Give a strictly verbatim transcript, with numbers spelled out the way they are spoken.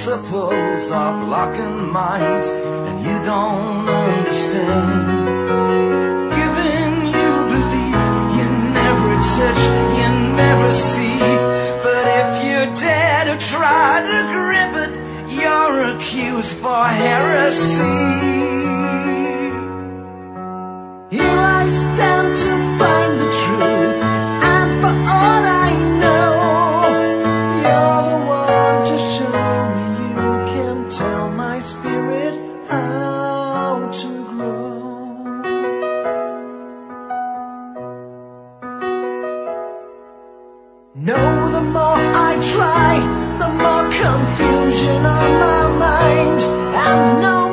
principles are blocking minds, and you don't understand. Giving you belief you never touch, you never see. But if you dare to try to grip it, you're accused for heresy. Here I stand to find the truth, and for all I know, you're the one to show me you can tell my spirit how to grow. No, the more I try, the more confusion on my mind, and no